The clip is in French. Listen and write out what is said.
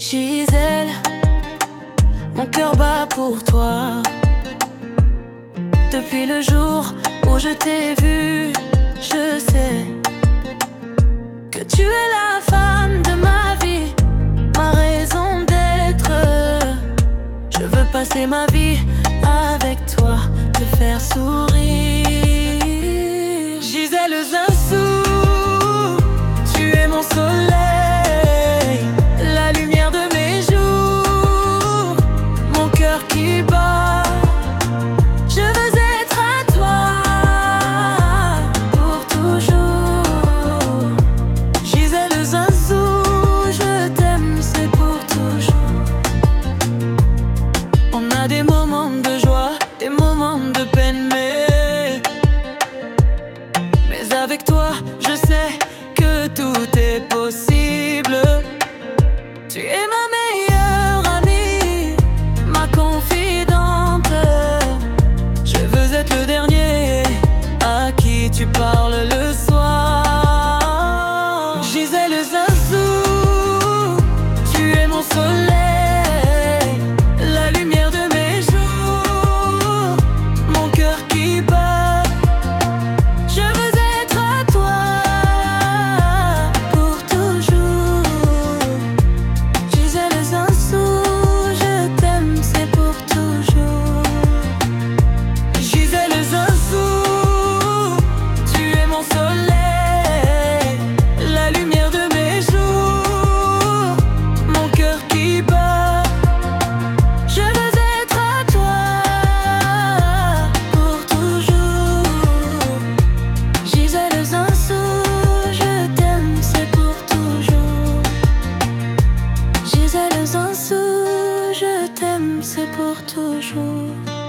Gisèle, mon cœur bat pour toi. Depuis le jour où je t'ai vue, je sais que tu es la femme de ma vie, ma raison d'être. Je veux passer ma vie avec toi, te faire sourire. Gisèle Zinsou, tu es mon soleil, la lumière de mes jours, mon cœur qui bat. Je veux être à toi pour toujours. Gisèle Zinsou, je t'aime, c'est pour toujours. On a des moments de joie, des moments de peine, mais avec toi, je sais que tout est possible. Tu es ma meilleure amie, ma confidente. Je veux être le dernier à qui tu parles le soir. Gisèle Zinsou, tu es mon soleil, la lumière de mes jours, mon cœur qui bat. Gisèle Zinsou, je t'aime, c'est pour toujours.